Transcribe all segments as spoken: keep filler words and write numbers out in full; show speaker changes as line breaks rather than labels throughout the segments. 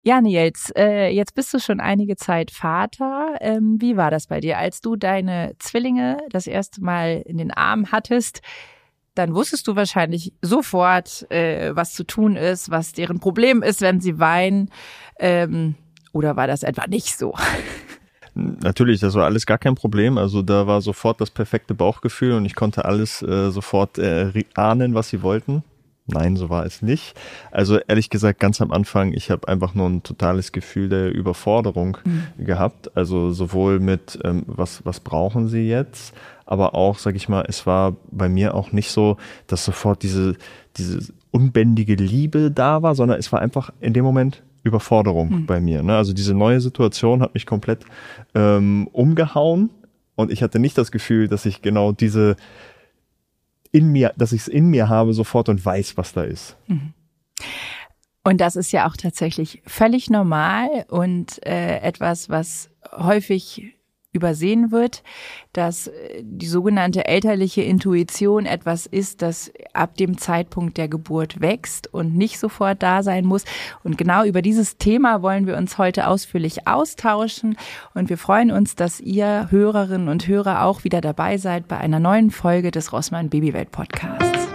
Ja, Nils, äh, jetzt bist du schon einige Zeit Vater. Ähm, wie war das bei dir, als du deine Zwillinge das erste Mal in den Arm hattest? Dann wusstest du wahrscheinlich sofort, äh, was zu tun ist, was deren Problem ist, wenn sie weinen. Ähm, oder war das etwa nicht so?
Natürlich, das war alles gar kein Problem. Also da war sofort das perfekte Bauchgefühl und ich konnte alles äh, sofort äh, ahnen, was sie wollten. Nein, so war es nicht. Also ehrlich gesagt, ganz am Anfang, ich habe einfach nur ein totales Gefühl der Überforderung mhm. gehabt. Also sowohl mit, ähm, was was brauchen sie jetzt, aber auch, sag ich mal, es war bei mir auch nicht so, dass sofort diese diese unbändige Liebe da war, sondern es war einfach in dem Moment Überforderung mhm. bei mir. Ne? Also diese neue Situation hat mich komplett ähm, umgehauen und ich hatte nicht das Gefühl, dass ich genau diese in mir, dass ich es in mir habe sofort und weiß, was da ist.
Und das ist ja auch tatsächlich völlig normal und äh, etwas, was häufig übersehen wird, dass die sogenannte elterliche Intuition etwas ist, das ab dem Zeitpunkt der Geburt wächst und nicht sofort da sein muss. Und genau über dieses Thema wollen wir uns heute ausführlich austauschen. Und wir freuen uns, dass ihr Hörerinnen und Hörer auch wieder dabei seid bei einer neuen Folge des Rossmann Babywelt Podcasts.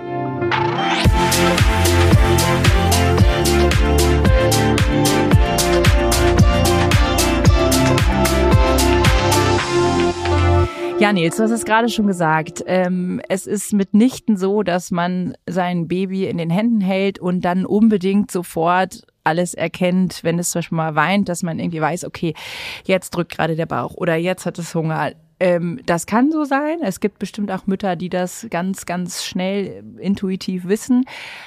Ja, Nils, du hast es gerade schon gesagt. Ähm, es ist mitnichten so, dass man sein Baby in den Händen hält und dann unbedingt sofort alles erkennt, wenn es zum Beispiel mal weint, dass man irgendwie weiß, okay, jetzt drückt gerade der Bauch oder jetzt hat es Hunger. Ähm, das kann so sein. Es gibt bestimmt auch Mütter, die das ganz, ganz schnell intuitiv wissen.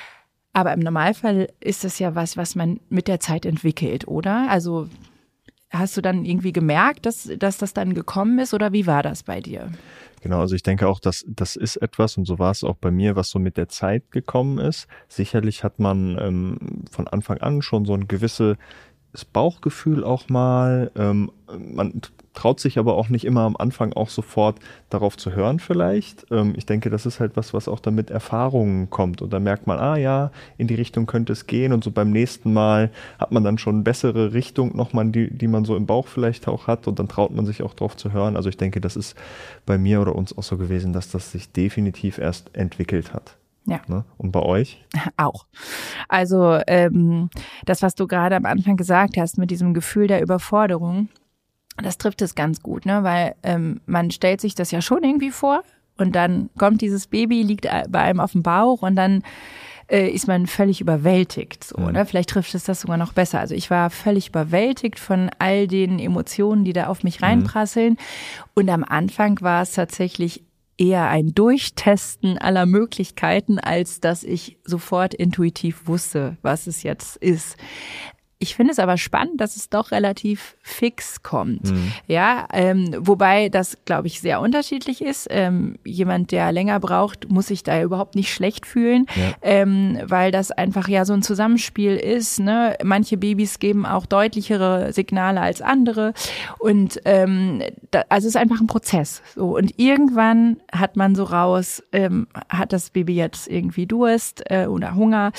Aber im Normalfall ist das ja was, was man mit der Zeit entwickelt, oder? Also hast du dann irgendwie gemerkt, dass, dass das dann gekommen ist oder wie war das bei dir?
Genau, also ich denke auch, dass das ist etwas und so war es auch bei mir, was so mit der Zeit gekommen ist. Sicherlich hat man ähm, von Anfang an schon so ein gewisses Bauchgefühl auch mal. Ähm, man traut sich aber auch nicht immer am Anfang auch sofort darauf zu hören vielleicht. Ähm, ich denke, das ist halt was, was auch dann mit Erfahrungen kommt. Und da merkt man, ah ja, in die Richtung könnte es gehen. Und so beim nächsten Mal hat man dann schon eine bessere Richtung nochmal, die, die man so im Bauch vielleicht auch hat. Und dann traut man sich auch drauf zu hören. Also ich denke, das ist bei mir oder uns auch so gewesen, dass das sich definitiv erst entwickelt hat.
Ja.
Ne? Und bei euch?
Auch. Also ähm, das, was du gerade am Anfang gesagt hast mit diesem Gefühl der Überforderung, das trifft es ganz gut, ne? Weil ähm, man stellt sich das ja schon irgendwie vor und dann kommt dieses Baby, liegt bei einem auf dem Bauch und dann äh, ist man völlig überwältigt. So, mhm. ne? Vielleicht trifft es das sogar noch besser. Also ich war völlig überwältigt von all den Emotionen, die da auf mich reinprasseln. Mhm. Und am Anfang war es tatsächlich eher ein Durchtesten aller Möglichkeiten, als dass ich sofort intuitiv wusste, was es jetzt ist. Ich finde es aber spannend, dass es doch relativ fix kommt. Mhm. Ja, ähm, wobei das, glaube ich, sehr unterschiedlich ist. Ähm, jemand, der länger braucht, muss sich da überhaupt nicht schlecht fühlen, ja. ähm, weil das einfach ja so ein Zusammenspiel ist. Ne? Manche Babys geben auch deutlichere Signale als andere und ähm, da, also es ist einfach ein Prozess. So und irgendwann hat man so raus, ähm, hat das Baby jetzt irgendwie Durst äh, oder Hunger,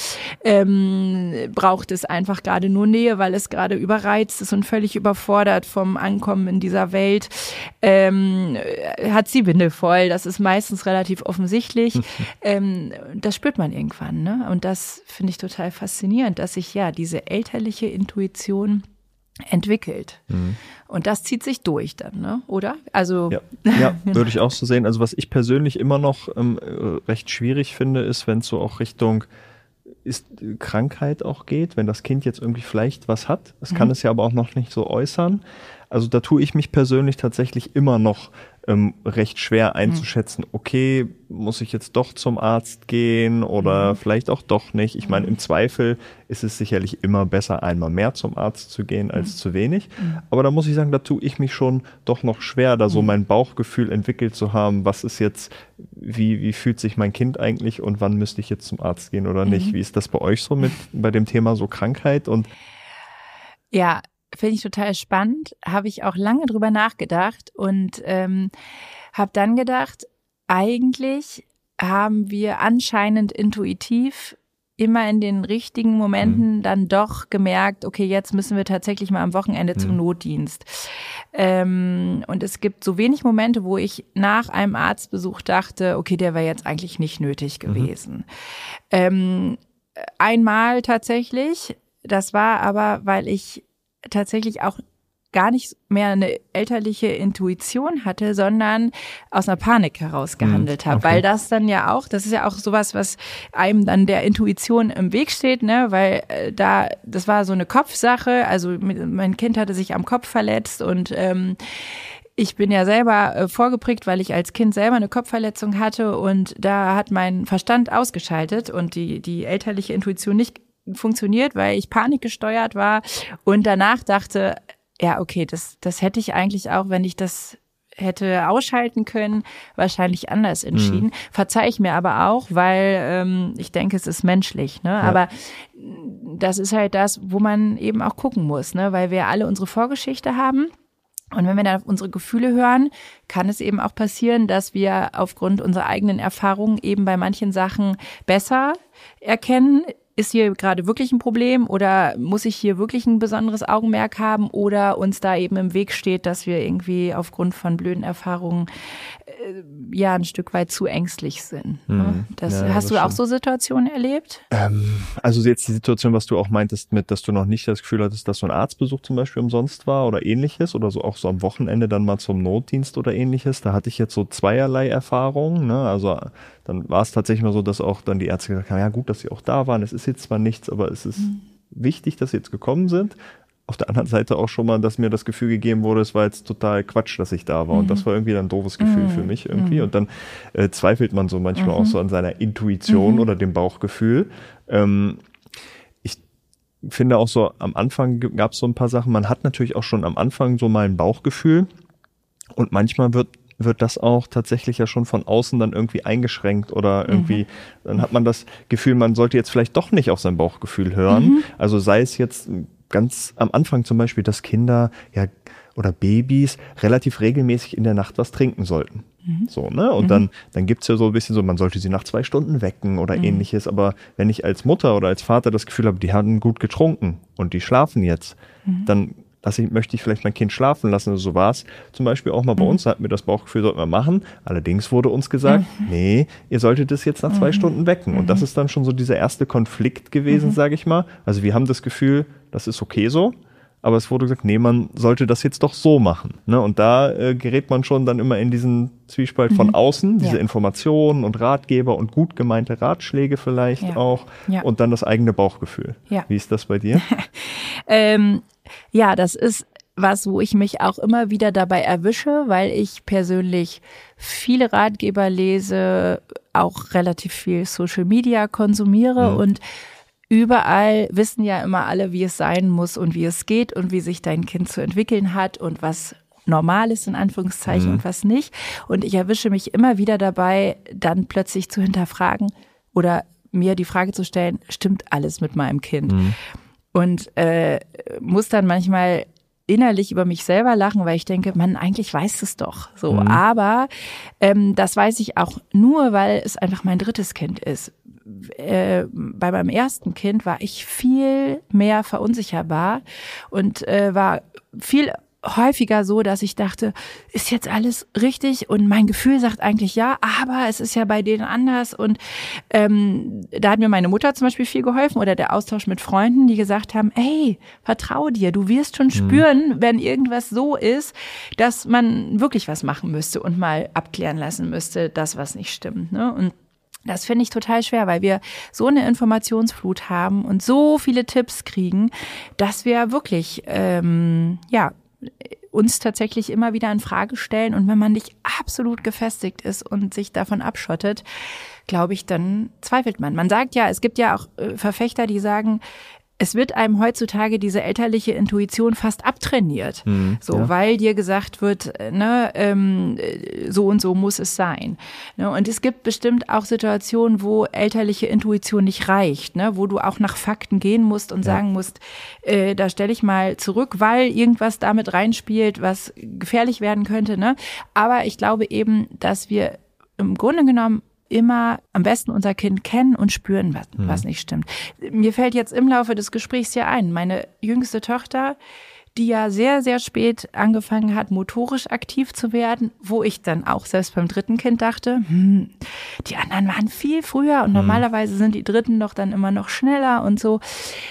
ähm, braucht es einfach gerade nur Nähe, weil es gerade überreizt ist und völlig überfordert vom Ankommen in dieser Welt. Ähm, hat sie Windel voll, das ist meistens relativ offensichtlich. ähm, das spürt man irgendwann, ne? Und das finde ich total faszinierend, dass sich ja diese elterliche Intuition entwickelt. Mhm. Und das zieht sich durch dann, ne? Oder? Also
ja, ja würde ich auch so sehen. Also was ich persönlich immer noch ähm, recht schwierig finde, ist, wenn es so auch Richtung ist Krankheit auch geht, wenn das Kind jetzt irgendwie vielleicht was hat. Das kann mhm. es ja aber auch noch nicht so äußern. Also da tue ich mich persönlich tatsächlich immer noch ähm, recht schwer einzuschätzen, okay, muss ich jetzt doch zum Arzt gehen oder mhm. vielleicht auch doch nicht. Ich meine, im Zweifel ist es sicherlich immer besser, einmal mehr zum Arzt zu gehen als mhm. zu wenig. Mhm. Aber da muss ich sagen, da tue ich mich schon doch noch schwer, da so mein Bauchgefühl entwickelt zu haben, was ist jetzt, wie, wie fühlt sich mein Kind eigentlich und wann müsste ich jetzt zum Arzt gehen oder nicht? Mhm. Wie ist das bei euch so mit bei dem Thema so Krankheit? Und
ja, finde ich total spannend, habe ich auch lange drüber nachgedacht und ähm, habe dann gedacht, eigentlich haben wir anscheinend intuitiv immer in den richtigen Momenten
mhm.
dann doch gemerkt, okay, jetzt müssen wir tatsächlich mal am Wochenende mhm. zum Notdienst. Ähm, und es gibt so wenig Momente, wo ich nach einem Arztbesuch dachte, okay, der wäre jetzt eigentlich nicht nötig gewesen. Mhm. Ähm, einmal tatsächlich, das war aber, weil ich tatsächlich auch gar nicht mehr eine elterliche Intuition hatte, sondern aus einer Panik heraus gehandelt habe. Okay. Weil das dann ja auch, das ist ja auch sowas, was einem dann der Intuition im Weg steht, ne? Weil äh, da, das war so eine Kopfsache, also mit, mein Kind hatte sich am Kopf verletzt und ähm, ich bin ja selber äh, vorgeprägt, weil ich als Kind selber eine Kopfverletzung hatte und da hat mein Verstand ausgeschaltet und die, die elterliche Intuition nicht funktioniert, weil ich panikgesteuert war und danach dachte, ja, okay, das, das hätte ich eigentlich auch, wenn ich das hätte ausschalten können, wahrscheinlich anders entschieden. Mhm. Verzeih ich mir aber auch, weil ähm, ich denke, es ist menschlich. Ne? Ja. Aber das ist halt das, wo man eben auch gucken muss, ne? Weil wir alle unsere Vorgeschichte haben. Und wenn wir dann auf unsere Gefühle hören, kann es eben auch passieren, dass wir aufgrund unserer eigenen Erfahrungen eben bei manchen Sachen besser erkennen, ist hier gerade wirklich ein Problem oder muss ich hier wirklich ein besonderes Augenmerk haben oder uns da eben im Weg steht, dass wir irgendwie aufgrund von blöden Erfahrungen äh, ja ein Stück weit zu ängstlich sind. Mhm. Das, ja, hast das du auch so Situationen erlebt?
Ähm, also jetzt die Situation, was du auch meintest mit, dass du noch nicht das Gefühl hattest, dass so ein Arztbesuch zum Beispiel umsonst war oder ähnliches oder so auch so am Wochenende dann mal zum Notdienst oder ähnliches. Da hatte ich jetzt so zweierlei Erfahrungen. Ne? Also dann war es tatsächlich mal so, dass auch dann die Ärzte gesagt haben, ja gut, dass sie auch da waren. Es ist jetzt zwar nichts, aber es ist mhm. wichtig, dass sie jetzt gekommen sind. Auf der anderen Seite auch schon mal, dass mir das Gefühl gegeben wurde, es war jetzt total Quatsch, dass ich da war. Mhm. Und das war irgendwie dann ein doofes Gefühl mhm. für mich irgendwie. Mhm. Und dann äh, zweifelt man so manchmal mhm. auch so an seiner Intuition mhm. oder dem Bauchgefühl. Ähm, ich finde auch so, am Anfang gab es so ein paar Sachen. Man hat natürlich auch schon am Anfang so mal ein Bauchgefühl. Und manchmal wird wird das auch tatsächlich ja schon von außen dann irgendwie eingeschränkt oder irgendwie, mhm. dann hat man das Gefühl, man sollte jetzt vielleicht doch nicht auf sein Bauchgefühl hören. Mhm. Also sei es jetzt ganz am Anfang zum Beispiel, dass Kinder ja oder Babys relativ regelmäßig in der Nacht was trinken sollten. Mhm. So, ne? Und mhm. dann, dann gibt's ja so ein bisschen so, man sollte sie nach zwei Stunden wecken oder mhm. ähnliches. Aber wenn ich als Mutter oder als Vater das Gefühl habe, die haben gut getrunken und die schlafen jetzt, mhm. dann lasse ich, möchte ich vielleicht mein Kind schlafen lassen. Also so war es zum Beispiel auch mal bei mhm. uns, da hatten wir das Bauchgefühl, sollten wir machen. Allerdings wurde uns gesagt, mhm. nee, ihr solltet es jetzt nach zwei mhm. Stunden wecken. Und das ist dann schon so dieser erste Konflikt gewesen, mhm. sage ich mal. Also wir haben das Gefühl, das ist okay so. Aber es wurde gesagt, nee, man sollte das jetzt doch so machen. Ne? Und da äh, gerät man schon dann immer in diesen Zwiespalt mhm. von außen, diese ja. Informationen und Ratgeber und gut gemeinte Ratschläge vielleicht ja. auch ja. und dann das eigene Bauchgefühl. Ja. Wie ist das bei dir?
ähm, ja, das ist was, wo ich mich auch immer wieder dabei erwische, weil ich persönlich viele Ratgeber lese, auch relativ viel Social Media konsumiere mhm. und überall wissen ja immer alle, wie es sein muss und wie es geht und wie sich dein Kind zu entwickeln hat und was normal ist in Anführungszeichen mhm. und was nicht. Und ich erwische mich immer wieder dabei, dann plötzlich zu hinterfragen oder mir die Frage zu stellen, stimmt alles mit meinem Kind? Mhm. Und äh, muss dann manchmal innerlich über mich selber lachen, weil ich denke, man, eigentlich weiß es doch so. Mhm. Aber ähm, das weiß ich auch nur, weil es einfach mein drittes Kind ist. Äh, bei meinem ersten Kind war ich viel mehr verunsicherbar und äh, war viel häufiger so, dass ich dachte, ist jetzt alles richtig? Und mein Gefühl sagt eigentlich ja, aber es ist ja bei denen anders. Und ähm, da hat mir meine Mutter zum Beispiel viel geholfen oder der Austausch mit Freunden, die gesagt haben, ey, vertraue dir, du wirst schon spüren, mhm. wenn irgendwas so ist, dass man wirklich was machen müsste und mal abklären lassen müsste, das, was nicht stimmt. Ne? Und das finde ich total schwer, weil wir so eine Informationsflut haben und so viele Tipps kriegen, dass wir wirklich, ähm, ja, uns tatsächlich immer wieder in Frage stellen. Und wenn man nicht absolut gefestigt ist und sich davon abschottet, glaube ich, dann zweifelt man. Man sagt ja, es gibt ja auch äh, Verfechter, die sagen, es wird einem heutzutage diese elterliche Intuition fast abtrainiert, mhm, so, ja. weil dir gesagt wird, ne, ähm, so und so muss es sein. Ne, und es gibt bestimmt auch Situationen, wo elterliche Intuition nicht reicht, ne, wo du auch nach Fakten gehen musst und ja. sagen musst, äh, da stelle ich mal zurück, weil irgendwas damit reinspielt, was gefährlich werden könnte. Ne? Aber ich glaube eben, dass wir im Grunde genommen immer am besten unser Kind kennen und spüren, was,
mhm.
was nicht stimmt. Mir fällt jetzt im Laufe des Gesprächs ja ein, meine jüngste Tochter, die ja sehr, sehr spät angefangen hat, motorisch aktiv zu werden, wo ich dann auch selbst beim dritten Kind dachte, hm, die anderen waren viel früher und normalerweise sind die Dritten doch dann immer noch schneller und so.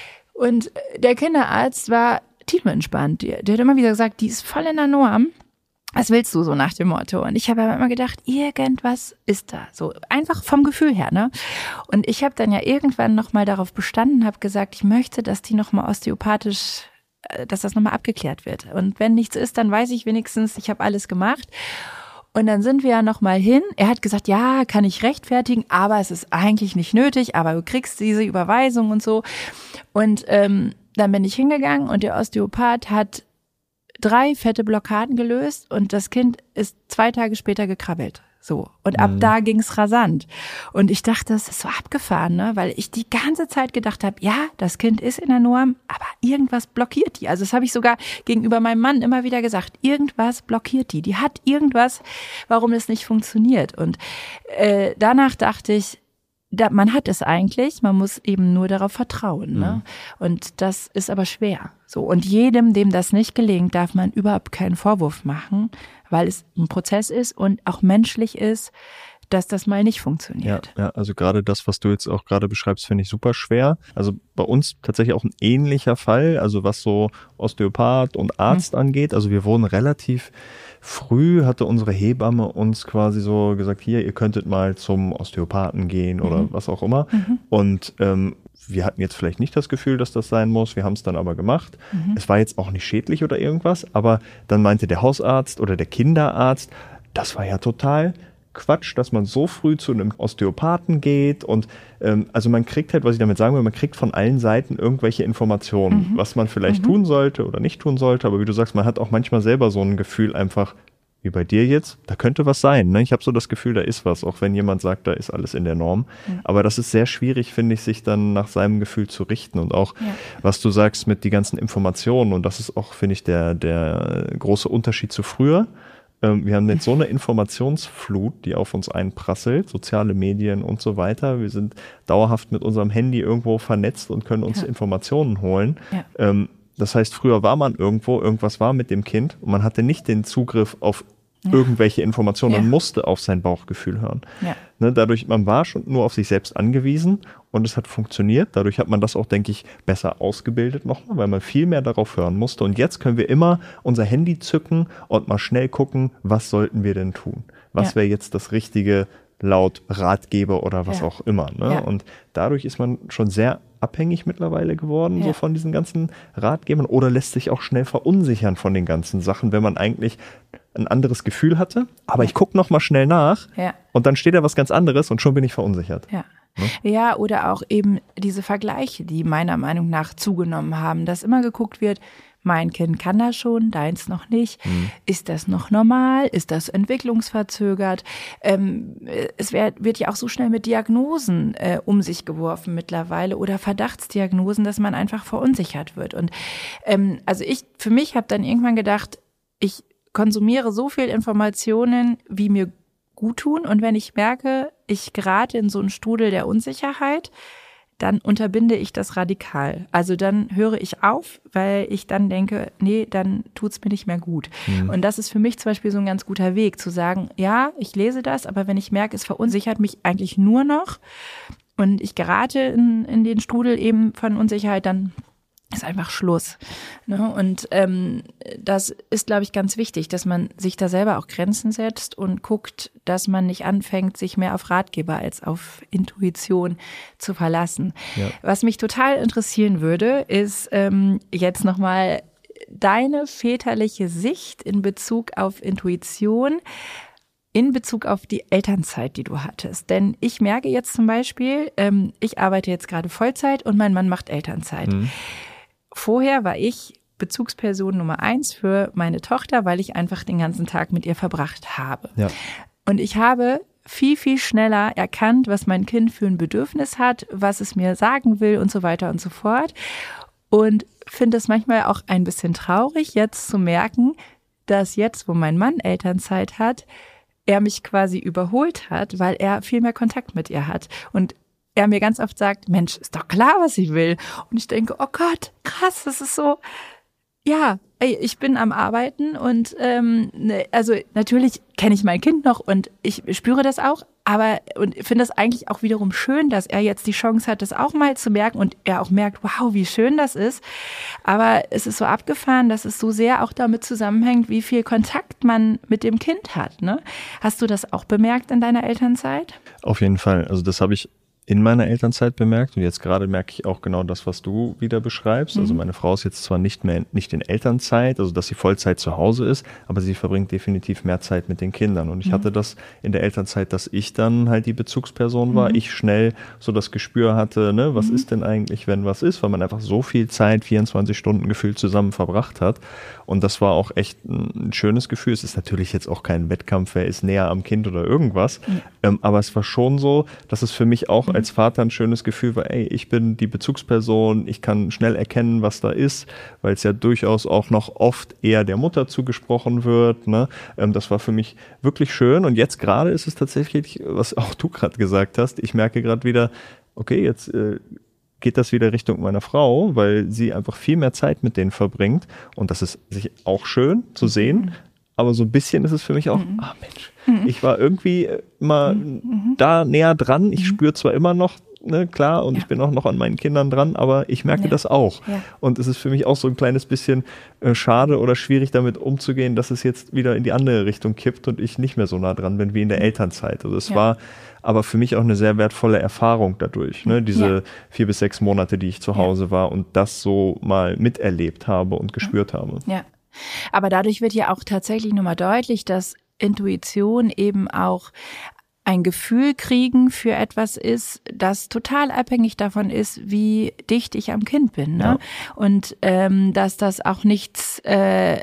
Und der Kinderarzt war tiefenentspannt. Der, der hat immer wieder gesagt, die ist voll in der Norm. Was willst du so nach dem Motto? Und ich habe aber immer gedacht, irgendwas ist da. So einfach vom Gefühl her, ne? Und ich habe dann ja irgendwann nochmal darauf bestanden, habe gesagt, ich möchte, dass die nochmal osteopathisch, dass das nochmal abgeklärt wird. Und wenn nichts ist, dann weiß ich wenigstens, ich habe alles gemacht. Und dann sind wir ja nochmal hin. Er hat gesagt, ja, kann ich rechtfertigen, aber es ist eigentlich nicht nötig, aber du kriegst diese Überweisung und so. Und ähm, dann bin ich hingegangen und der Osteopath hat drei fette Blockaden gelöst und das Kind ist zwei Tage später gekrabbelt. So. Und ab mhm. da ging's rasant. Und ich dachte, das ist so abgefahren, ne? Weil ich die ganze Zeit gedacht habe, ja, das Kind ist in der Norm, aber irgendwas blockiert die. Also das habe ich sogar gegenüber meinem Mann immer wieder gesagt. Irgendwas blockiert die. Die hat irgendwas, warum es nicht funktioniert. Und äh, danach dachte ich, da, man hat es eigentlich, man muss eben nur darauf vertrauen. Ne? Mhm. Und das ist aber schwer. So. Und jedem, dem das nicht gelingt, darf man überhaupt keinen Vorwurf machen, weil es ein Prozess ist und auch menschlich ist, dass das mal nicht funktioniert.
Ja, ja, also gerade das, was du jetzt auch gerade beschreibst, finde ich super schwer. Also bei uns tatsächlich auch ein ähnlicher Fall, also was so Osteopath und Arzt mhm. angeht. Also wir wurden relativ früh, hatte unsere Hebamme uns quasi so gesagt, hier, ihr könntet mal zum Osteopathen gehen oder mhm. was auch immer. Mhm. Und ähm, wir hatten jetzt vielleicht nicht das Gefühl, dass das sein muss. Wir haben es dann aber gemacht. Mhm. Es war jetzt auch nicht schädlich oder irgendwas, aber dann meinte der Hausarzt oder der Kinderarzt, das war ja total Quatsch, dass man so früh zu einem Osteopathen geht und ähm, also man kriegt halt, was ich damit sagen will, man kriegt von allen Seiten irgendwelche Informationen, mhm. was man vielleicht mhm. tun sollte oder nicht tun sollte, aber wie du sagst, man hat auch manchmal selber so ein Gefühl einfach, wie bei dir jetzt, da könnte was sein, ne? Ich habe so das Gefühl, da ist was, auch wenn jemand sagt, da ist alles in der Norm, mhm. aber das ist sehr schwierig, finde ich, sich dann nach seinem Gefühl zu richten und auch, ja. was du sagst mit die ganzen Informationen und das ist auch, finde ich, der, der große Unterschied zu früher. Wir haben jetzt so eine Informationsflut, die auf uns einprasselt, soziale Medien und so weiter. Wir sind dauerhaft mit unserem Handy irgendwo vernetzt und können uns ja. Informationen holen. Ja. Das heißt, früher war man irgendwo, irgendwas war mit dem Kind und man hatte nicht den Zugriff auf ja. irgendwelche Informationen, man ja. musste auf sein Bauchgefühl hören. Ja. Ne, dadurch, man war schon nur auf sich selbst angewiesen und es hat funktioniert. Dadurch hat man das auch, denke ich, besser ausgebildet nochmal, weil man viel mehr darauf hören musste. Und jetzt können wir immer unser Handy zücken und mal schnell gucken, was sollten wir denn tun? Was ja. wäre jetzt das Richtige laut Ratgeber oder was ja. auch immer. Ne? Ja. Und dadurch ist man schon sehr abhängig mittlerweile geworden, ja. so von diesen ganzen Ratgebern oder lässt sich auch schnell verunsichern von den ganzen Sachen, wenn man eigentlich ein anderes Gefühl hatte, aber ja. ich gucke noch mal schnell nach ja. und dann steht da was ganz anderes und schon bin ich verunsichert.
Ja. Ne? Ja, oder auch eben diese Vergleiche, die meiner Meinung nach zugenommen haben, dass immer geguckt wird, mein Kind kann das schon, deins noch nicht. Mhm. Ist das noch normal? Ist das entwicklungsverzögert? Ähm, es wird, wird ja auch so schnell mit Diagnosen äh, um sich geworfen mittlerweile oder Verdachtsdiagnosen, dass man einfach verunsichert wird. Und ähm, also ich, für mich habe dann irgendwann gedacht, ich konsumiere so viel Informationen, wie mir gut tun. Und wenn ich merke, ich gerate in so einen Strudel der Unsicherheit, dann unterbinde ich das radikal. Also dann höre ich auf, weil ich dann denke, nee, dann tut's mir nicht mehr gut. Mhm. Und das ist für mich zum Beispiel so ein ganz guter Weg, zu sagen, ja, ich lese das, aber wenn ich merke, es verunsichert mich eigentlich nur noch und ich gerate in, in den Strudel eben von Unsicherheit, dann ist einfach Schluss. Ne? Und ähm, das ist, glaube ich, ganz wichtig, dass man sich da selber auch Grenzen setzt und guckt, dass man nicht anfängt, sich mehr auf Ratgeber als auf Intuition zu verlassen. Ja. Was mich total interessieren würde, ist ähm, jetzt nochmal deine väterliche Sicht in Bezug auf Intuition, in Bezug auf die Elternzeit, die du hattest. Denn ich merke jetzt zum Beispiel, ähm, ich arbeite jetzt gerade Vollzeit und mein Mann macht Elternzeit. Mhm. Vorher war ich Bezugsperson Nummer eins für meine Tochter, weil ich einfach den ganzen Tag mit ihr verbracht habe. Ja. Und ich habe viel, viel schneller erkannt, was mein Kind für ein Bedürfnis hat, was es mir sagen will und so weiter und so fort. Und finde es manchmal auch ein bisschen traurig, jetzt zu merken, dass jetzt, wo mein Mann Elternzeit hat, er mich quasi überholt hat, weil er viel mehr Kontakt mit ihr hat. Und er mir ganz oft sagt, Mensch, ist doch klar, was ich will. Und ich denke, oh Gott, krass, das ist so, ja, ich bin am Arbeiten und ähm, also natürlich kenne ich mein Kind noch und ich spüre das auch, aber und finde es eigentlich auch wiederum schön, dass er jetzt die Chance hat, das auch mal zu merken und er auch merkt, wow, wie schön das ist. Aber es ist so abgefahren, dass es so sehr auch damit zusammenhängt, wie viel Kontakt man mit dem Kind hat. Ne? Hast du das auch bemerkt in deiner Elternzeit?
Auf jeden Fall. Also das habe ich in meiner Elternzeit bemerkt und jetzt gerade merke ich auch genau das, was du wieder beschreibst. Mhm. Also meine Frau ist jetzt zwar nicht mehr nicht in Elternzeit, also dass sie Vollzeit zu Hause ist, aber sie verbringt definitiv mehr Zeit mit den Kindern. Und ich mhm. hatte das in der Elternzeit, dass ich dann halt die Bezugsperson war, mhm. ich schnell so das Gespür hatte, ne, was mhm. ist denn eigentlich, wenn was ist, weil man einfach so viel Zeit, vierundzwanzig Stunden gefühlt zusammen verbracht hat. Und das war auch echt ein schönes Gefühl. Es ist natürlich jetzt auch kein Wettkampf, wer ist näher am Kind oder irgendwas, mhm. ähm, aber es war schon so, dass es für mich auch mhm. als Vater ein schönes Gefühl war, ey, ich bin die Bezugsperson, ich kann schnell erkennen, was da ist, weil es ja durchaus auch noch oft eher der Mutter zugesprochen wird. Ne? Ähm, das war für mich wirklich schön und jetzt gerade ist es tatsächlich, was auch du gerade gesagt hast, ich merke gerade wieder, okay, jetzt äh, geht das wieder Richtung meiner Frau, weil sie einfach viel mehr Zeit mit denen verbringt und das ist sich auch schön zu sehen, mhm. aber so ein bisschen ist es für mich auch, mhm. ah Mensch, mhm. ich war irgendwie immer mhm. da näher dran, ich mhm. spüre zwar immer noch, ne, klar, und ja. ich bin auch noch an meinen Kindern dran, aber ich merke ja. das auch. Ja. Und es ist für mich auch so ein kleines bisschen äh, schade oder schwierig damit umzugehen, dass es jetzt wieder in die andere Richtung kippt und ich nicht mehr so nah dran bin wie in der Elternzeit. Also es ja. war aber für mich auch eine sehr wertvolle Erfahrung dadurch, ne, diese ja. vier bis sechs Monate, die ich zu Hause ja. war und das so mal miterlebt habe und gespürt habe.
Ja, aber dadurch wird ja auch tatsächlich nochmal deutlich, dass Intuition eben auch ein Gefühl kriegen für etwas ist, das total abhängig davon ist, wie dicht ich am Kind bin. Ne? Ja. Und ähm, dass das auch nichts äh,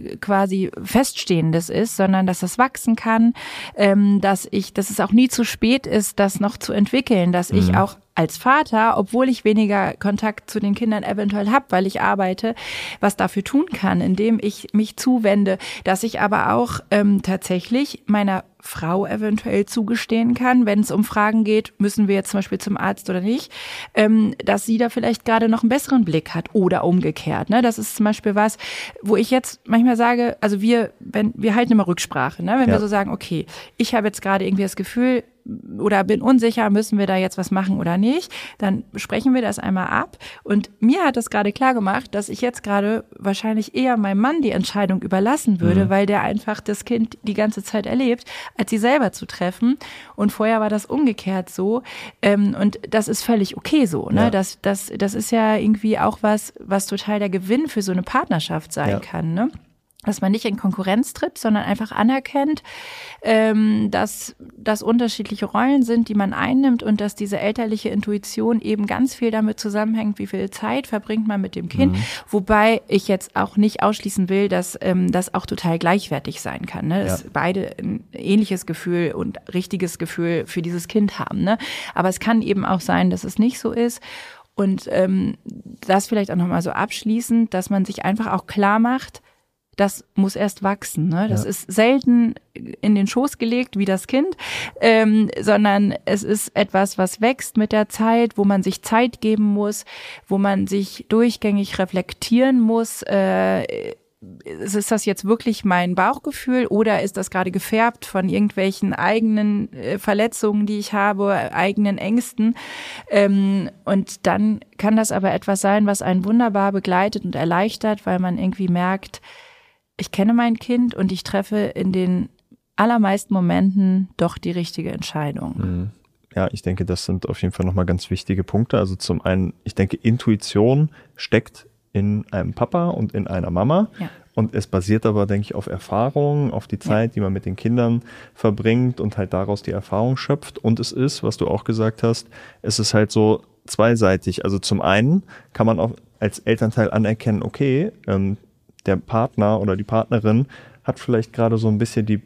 quasi Feststehendes ist, sondern dass das wachsen kann, ähm, dass ich, dass es auch nie zu spät ist, das noch zu entwickeln, dass mhm. ich auch als Vater, obwohl ich weniger Kontakt zu den Kindern eventuell habe, weil ich arbeite, was dafür tun kann, indem ich mich zuwende, dass ich aber auch ähm, tatsächlich meiner Frau eventuell zugestehen kann, wenn es um Fragen geht, müssen wir jetzt zum Beispiel zum Arzt oder nicht, ähm, dass sie da vielleicht gerade noch einen besseren Blick hat oder umgekehrt. Ne? Das ist zum Beispiel was, wo ich jetzt manchmal sage, also wir, wenn wir halten immer Rücksprache, ne? wenn ja. wir so sagen, okay, ich habe jetzt gerade irgendwie das Gefühl, oder bin unsicher, müssen wir da jetzt was machen oder nicht, dann sprechen wir das einmal ab. Und mir hat das gerade klar gemacht, dass ich jetzt gerade wahrscheinlich eher meinem Mann die Entscheidung überlassen würde, mhm. weil der einfach das Kind die ganze Zeit erlebt, als sie selber zu treffen. Und vorher war das umgekehrt so. Und das ist völlig okay so. Ne? Ja. Das, das, das ist ja irgendwie auch was, was total der Gewinn für so eine Partnerschaft sein ja. kann, ne? Dass man nicht in Konkurrenz tritt, sondern einfach anerkennt, ähm, dass das unterschiedliche Rollen sind, die man einnimmt und dass diese elterliche Intuition eben ganz viel damit zusammenhängt, wie viel Zeit verbringt man mit dem Kind. Mhm. Wobei ich jetzt auch nicht ausschließen will, dass ähm, das auch total gleichwertig sein kann, ne? Dass ja. beide ein ähnliches Gefühl und richtiges Gefühl für dieses Kind haben, ne? Aber es kann eben auch sein, dass es nicht so ist. Und ähm, das vielleicht auch nochmal so abschließend, dass man sich einfach auch klar macht, das muss erst wachsen. Ne? Das ja. ist selten in den Schoß gelegt wie das Kind, ähm, sondern es ist etwas, was wächst mit der Zeit, wo man sich Zeit geben muss, wo man sich durchgängig reflektieren muss. Äh, ist das jetzt wirklich mein Bauchgefühl oder ist das gerade gefärbt von irgendwelchen eigenen äh, Verletzungen, die ich habe, eigenen Ängsten? Ähm, und dann kann das aber etwas sein, was einen wunderbar begleitet und erleichtert, weil man irgendwie merkt, ich kenne mein Kind und ich treffe in den allermeisten Momenten doch die richtige Entscheidung.
Ja, ich denke, das sind auf jeden Fall nochmal ganz wichtige Punkte. Also zum einen, ich denke, Intuition steckt in einem Papa und in einer Mama. Ja. Und es basiert aber, denke ich, auf Erfahrung, auf die Zeit, ja. die man mit den Kindern verbringt und halt daraus die Erfahrung schöpft. Und es ist, was du auch gesagt hast, es ist halt so zweiseitig. Also zum einen kann man auch als Elternteil anerkennen, okay, ähm, der Partner oder die Partnerin hat vielleicht gerade so ein bisschen die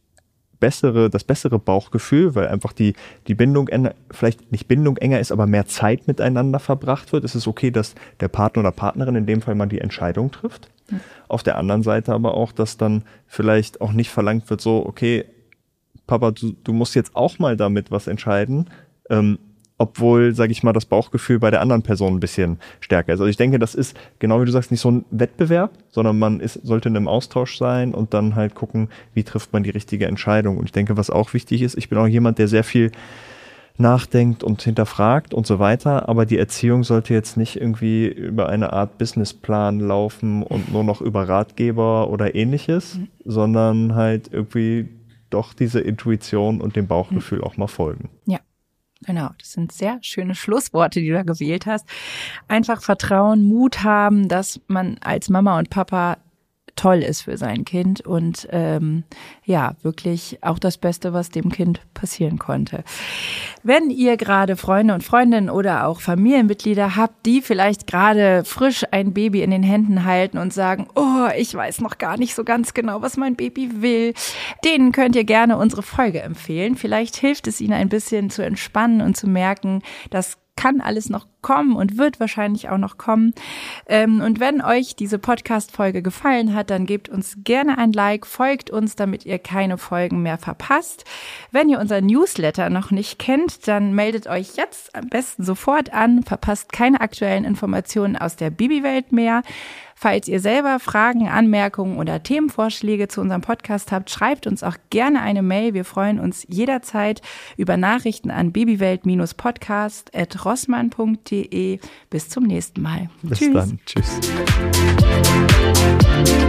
bessere, das bessere Bauchgefühl, weil einfach die, die Bindung, vielleicht nicht Bindung enger ist, aber mehr Zeit miteinander verbracht wird. Es ist okay, dass der Partner oder Partnerin in dem Fall mal die Entscheidung trifft. Mhm. Auf der anderen Seite aber auch, dass dann vielleicht auch nicht verlangt wird, so, okay, Papa, du, du musst jetzt auch mal damit was entscheiden, ähm, obwohl, sage ich mal, das Bauchgefühl bei der anderen Person ein bisschen stärker ist. Also ich denke, das ist, genau wie du sagst, nicht so ein Wettbewerb, sondern man ist, sollte in einem Austausch sein und dann halt gucken, wie trifft man die richtige Entscheidung. Und ich denke, was auch wichtig ist, ich bin auch jemand, der sehr viel nachdenkt und hinterfragt und so weiter, aber die Erziehung sollte jetzt nicht irgendwie über eine Art Businessplan laufen und nur noch über Ratgeber oder ähnliches, mhm. sondern halt irgendwie doch diese Intuition und dem Bauchgefühl mhm. auch mal folgen.
Ja. Genau, das sind sehr schöne Schlussworte, die du da gewählt hast. Einfach Vertrauen, Mut haben, dass man als Mama und Papa toll ist für sein Kind und ähm, ja, wirklich auch das Beste, was dem Kind passieren konnte. Wenn ihr gerade Freunde und Freundinnen oder auch Familienmitglieder habt, die vielleicht gerade frisch ein Baby in den Händen halten und sagen, oh, ich weiß noch gar nicht so ganz genau, was mein Baby will, denen könnt ihr gerne unsere Folge empfehlen. Vielleicht hilft es ihnen ein bisschen zu entspannen und zu merken, dass kann alles noch kommen und wird wahrscheinlich auch noch kommen. Und wenn euch diese Podcast-Folge gefallen hat, dann gebt uns gerne ein Like, folgt uns, damit ihr keine Folgen mehr verpasst. Wenn ihr unser Newsletter noch nicht kennt, dann meldet euch jetzt am besten sofort an, verpasst keine aktuellen Informationen aus der Babywelt mehr. Falls ihr selber Fragen, Anmerkungen oder Themenvorschläge zu unserem Podcast habt, schreibt uns auch gerne eine Mail. Wir freuen uns jederzeit über Nachrichten an babywelt podcast at rossmann punkt de. Bis zum nächsten Mal.
Bis
Tschüss.
dann. Tschüss.